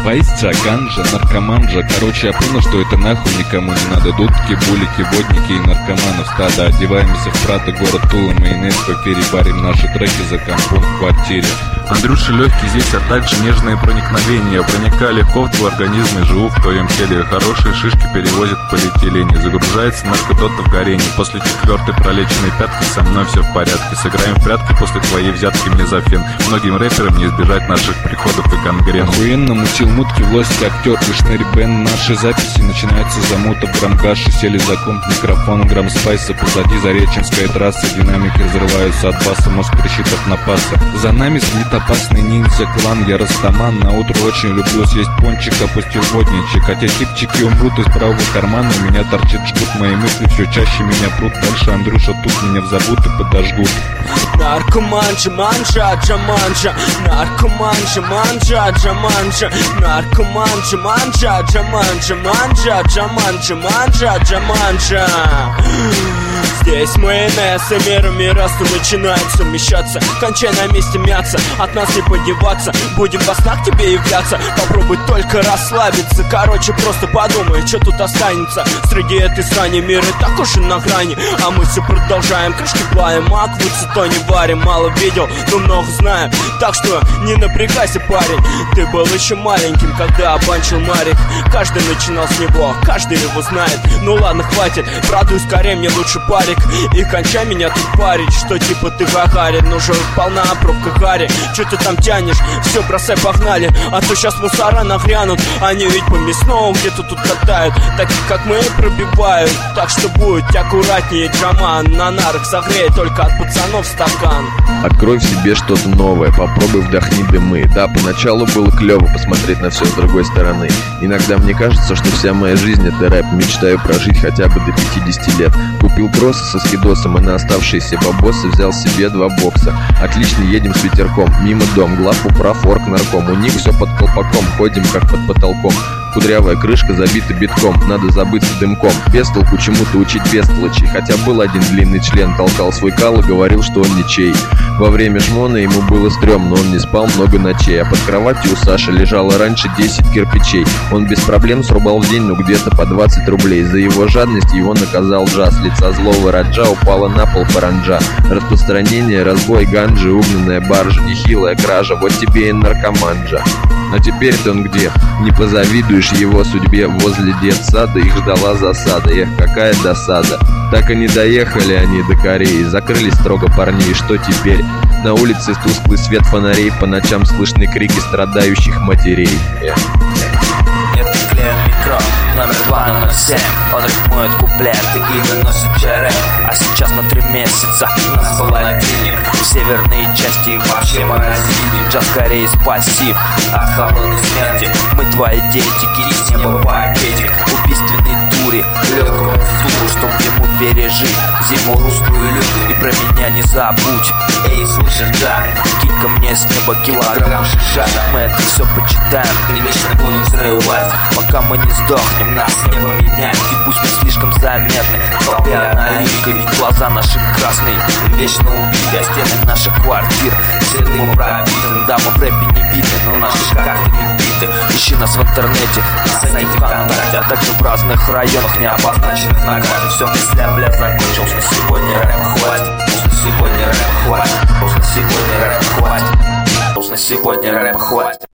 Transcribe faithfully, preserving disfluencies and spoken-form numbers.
Спайсча, ганжа, наркоманжа. Короче, я понял, что это нахуй никому не надо. Дудки, булики, водники и наркоманов стада. Одеваемся в Прато, город Тула, майонез в эфире. Барим наши треки за компом в квартире. Андрюша легкий здесь, а также нежные проникновения. Проникая легко в твой организм и живу в твоем теле. Хорошие шишки перевозят в полиэтилене. Загружается наркотота в горении. После четвертой пролеченной пятки со мной все в порядке. Сыграем в прятки после твоей взятки мне за фен. Многим рэперам не избежать наших приходов и гангрен. Охуенно мутил мутки, власти актер, вишнери бен. Наши записи начинаются замута в грамгаше. Сели за комп, микрофон, грамм спайса. Позади Зареченская трасса. Динамики разрываются от баса. Мозг кричит от напаса. За нами слит опасный ниндзя клан. Я растаман, на утро очень люблю съесть пончик. Опустил водничек, хотя типчики умрут из правого кармана. У меня торчит жгут, мои мысли все чаще меня прут. Дальше Андрюша тут меня взовут и подожгут. Наркоманжа, манжа, джаманжа. Наркоманжа, манжа, джаманжа. Наркоманжа, манжа, джаманжа. Манжа, джаманжа, манжа, джаманжа. Здесь майонез и мир миросту начинает совмещаться. Кончай на месте мяться, от нас не подеваться. Будем во снах тебе являться. Попробуй только расслабиться. Короче, просто подумай, что тут останется. Среди этой срани мира так уж и на грани. А мы все продолжаем, крышки плаем. Аквуцы то не варим, мало видел, но много знаю. Так что не напрягайся, парень. Ты был еще маленьким, когда обанчил Марик. Каждый начинал с него, каждый его знает. Ну ладно, хватит, продуй скорее, мне лучше парик. И кончай меня тут парить, что типа ты Гагарин. Уже полна пробка Гарри. Че ты там тянешь? Все, бросай, погнали. А то сейчас мусора нагрянут. Они ведь по мясному где-то тут катают. Таких как мы пробивают. Так что будь аккуратнее, джаман. На нарах согрей только от пацанов стакан. Открой в себе что-то новое, попробуй вдохни дымы. Да, поначалу было клево посмотреть на все с другой стороны. Иногда мне кажется, что вся моя жизнь это рэп. Мечтаю прожить хотя бы до пятидесяти лет. Купил кроссы со скидосом и на оставшиеся бабосы взял себе два бокса. Отлично, едем с ветерком, мимо дом, главку прав, орг, нарком. У них все под колпаком, ходим как под потолком. Кудрявая крышка забита битком, надо забыться дымком. Бестолку чему-то учить бестолочи. Хотя был один длинный член, толкал свой кал и говорил, что он ничей. Во время жмона ему было стрёмно, он не спал много ночей. А под кроватью у Саши лежало раньше десять кирпичей. Он без проблем срубал в день, ну где-то по двадцать рублей. За его жадность его наказал джаз. Лица злого раджа упала на пол паранджа. Распространение, разбой, ганджи, угнанная баржа, нехилая кража. Вот тебе и наркоманджа. А теперь-то он где? Не позавидуешь его судьбе. Возле детсада их ждала засада. Эх, какая досада. Так и не доехали они до Кореи. Закрыли строго парней, что теперь? На улице тусклый свет фонарей. По ночам слышны крики страдающих матерей. Эх. Номер два на ноль семь. Он рифмует куплеты и выносит череп. А сейчас на три месяца у нас холодильник. Северные части и вообще морозильник. Джаз Кореи спасиб от холодной смерти. Мы твои дети, кири с неба пакетик. Убийственный дури, легкому втуру, чтоб ему пережить зиму русскую лютую. И про меня не забудь. Эй, слышишь, да? Кинь ко мне с неба килограмм шиша. Мы это все почитаем и вечно будем взрывать, пока мы не сдохнем. Нас не поменяют, и пусть мы слишком заметны. Толпе аналитика, ведь глаза наши красные. Вечно убиты, а стены наших квартир седым и пробитым. Да, мы в рэпе не видны, но наши карты не биты. Ищи нас в интернете, на сайте ВКонтакте, а также в разных районах, не обозначенных на карте. Все, мысля, бля, закончился. На сегодня рэп хватит. На сегодня рэп хватит. На сегодня рэп хватит. На сегодня рэп хватит.